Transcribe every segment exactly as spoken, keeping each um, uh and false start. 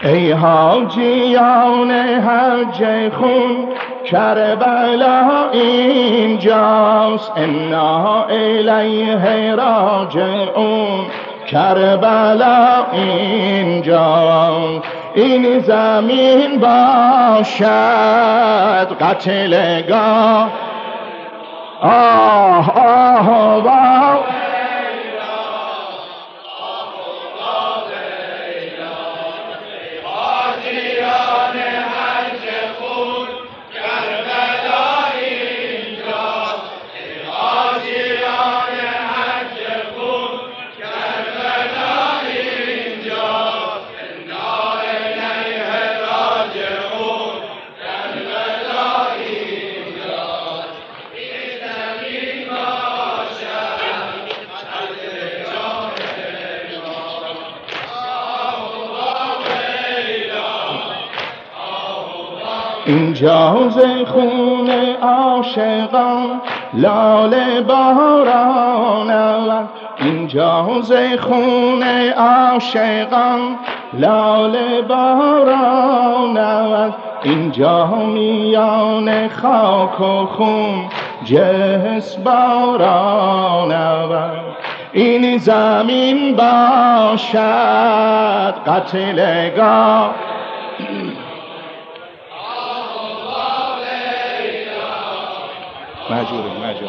ای حاجیان حج خون کربلا اینجاست، انا الیه راجعون. کربلا اینجاست، این زمین باشد قتلگاه. آه آه آه اینجا ز خون عاشقان لاله باران آورد، اینجا ز خون عاشقان لاله باران آورد، اینجا میان خاک و خون جس باران آورد. این زمین باشد قتلگاه. مجبوره مجبوره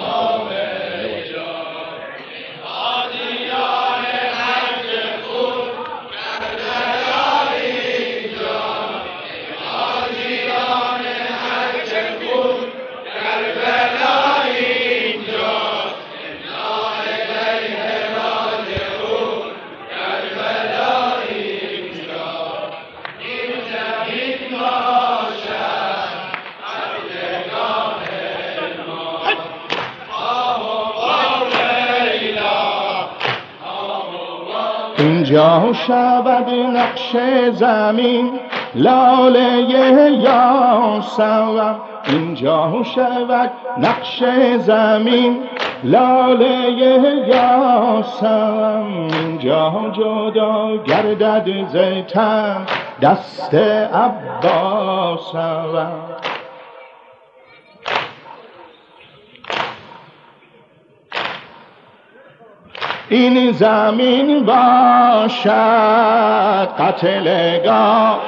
اینجا شود نقش زمین لاله یاسمن، اینجا شود نقش زمین لاله یاسمن، اینجا جدا گردد ز تن دست عباسم. این زمین باشد قتلگاه.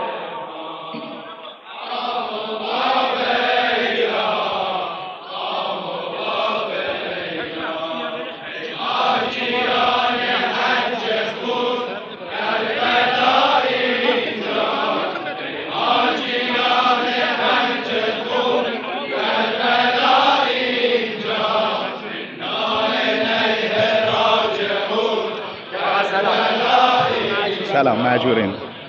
سلام مجورین.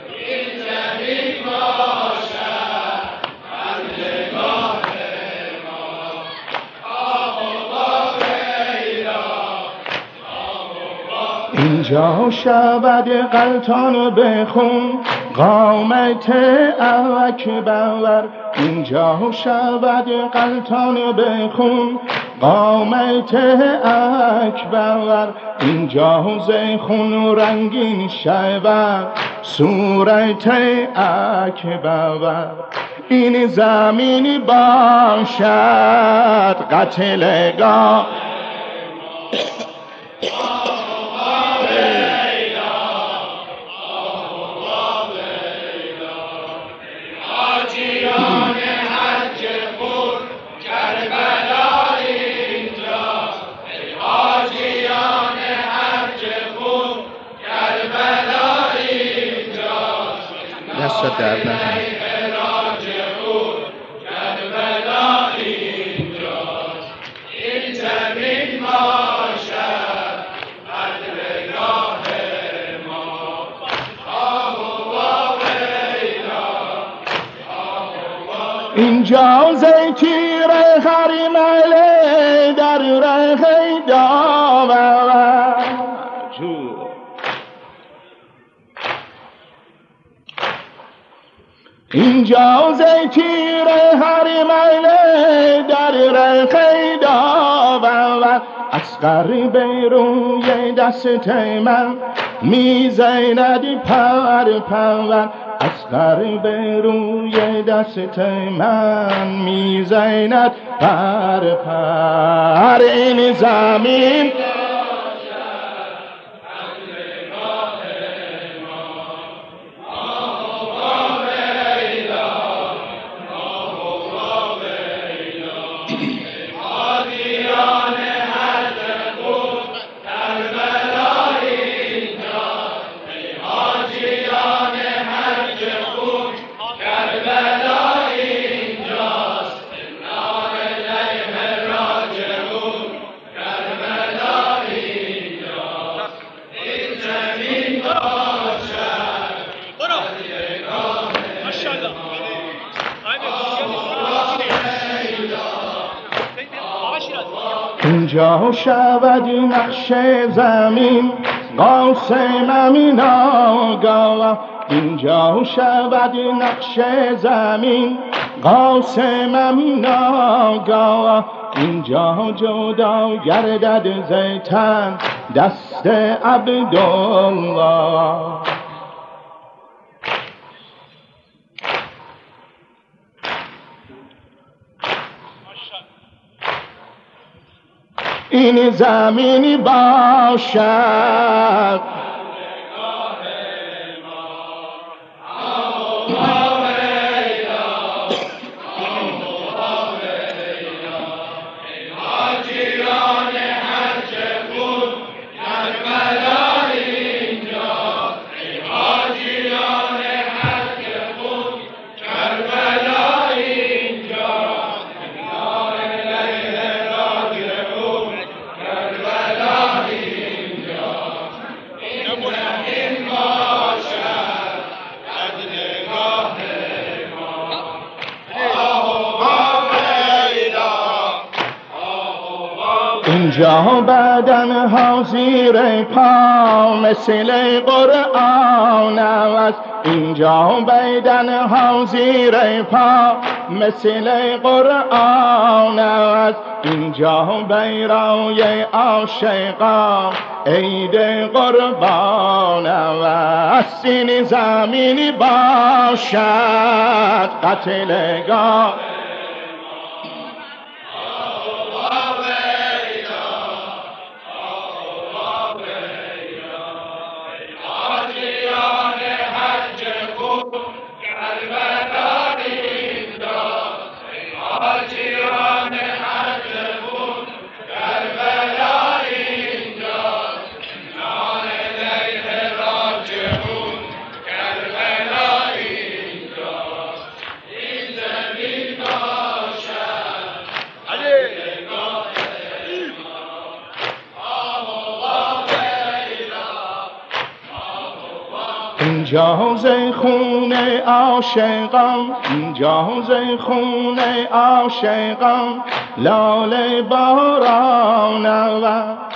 اینجا شود غلطان بخون قامت اکبر، اینجا شود غلطان بخون قامت اکبر، اینجا ز خون رنگین شود صورت اکبر. این زمین باشد قتلگاه. دست درد نکنه. اینجا زیتیر خریمله در ره داور، اینجا زیتیر حریمله در ره داور، اصغر بیروی دست من میزند پر پر، اصغر به روی دست من میزند پر پر. این زمین اینجا شود نقش زمین قاسمم ناگاه. اینجا شود نقش زمین قاسمم ناگاه. اینجا جدا گردد ز تن دست عبدالله. این زمینی باشد اینجا بدن ها زیر پا مثل قرآن است. اینجا بدن ها زیر پا مثل قرآن است. اینجا بیرای عاشقان عید قربان است. این زمینی باشد قتلگاه. اینجا ز خون عاشقان، اینجا ز خون عاشقان لاله باران و